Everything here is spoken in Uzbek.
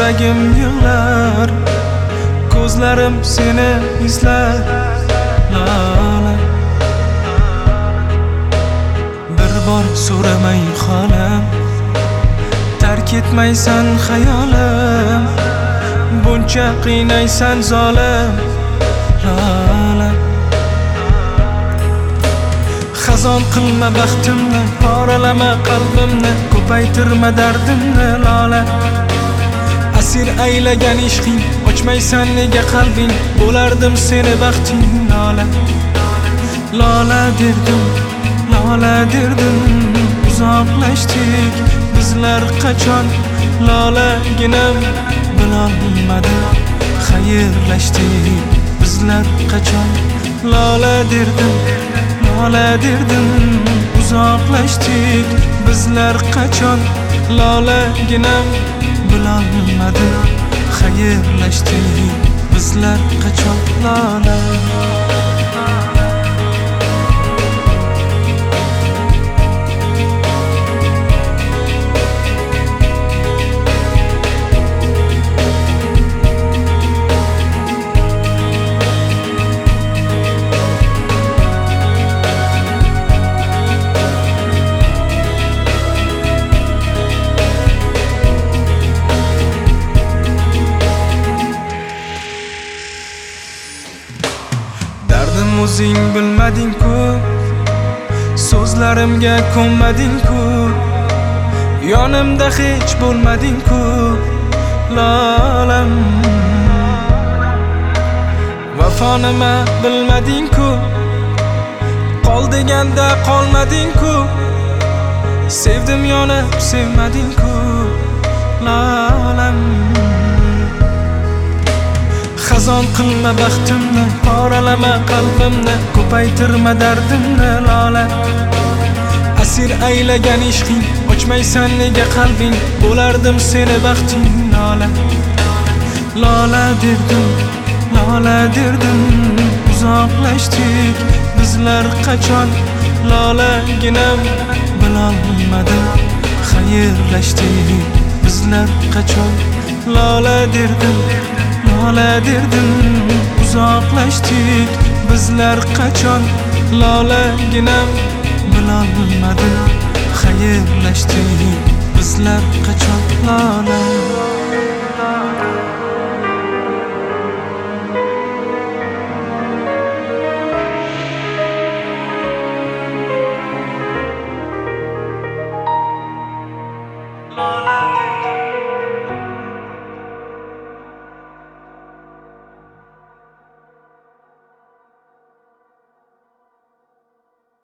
yuragim yig'lar, ko'zlarim seni izlar. Lola, bir bor so'ramay xolam, tark etmaysan xayolim, buncha qiynaysan zolim. Lola, xazon qilma baxtimni, poralama qalbimni, ko'paytirma dardimni. Lola, asir aylagan ishqing, ochmaysan nega qalbing, bo'lardim seni baxting. Lola, lola derdim, lola derdim, uzoqlashdik bizlar qachon. Lolaginam bilolmadim, xayrlashdik bizlar qachon. Lola derdim, lola derdim, uzoqlashdik bizlar qachon. Lolaginam bilolmadim, xayrlashdik bizlar qachon. Lola, o'zing bilmading-ku, so'zlarimga ko'nmading-ku, yonimda hech bo'lmading-ku. Lolam, vafo nima bilmading-ku, qol deganda qolmading-ku, sevdim yonib sevmading-ku. Lolam, xazon qilma baxtimni, poralama qalbimni, ko'paytirma dardimni. Lola, asir aylagan ishqing, ochmaysan nega qalbing, bo'lardim seni baxting. Lola, lola derdim, lola derdim, uzoqlashdik bizlar qachon. Lolaginam bilolmadim, xayrlashdik bizlar qachon. Lola derdim, lola derdim, uzoqlashdik bizlar qachon. Lolaginam bilolmadim, xayrlashdik bizlar qachon. Lola.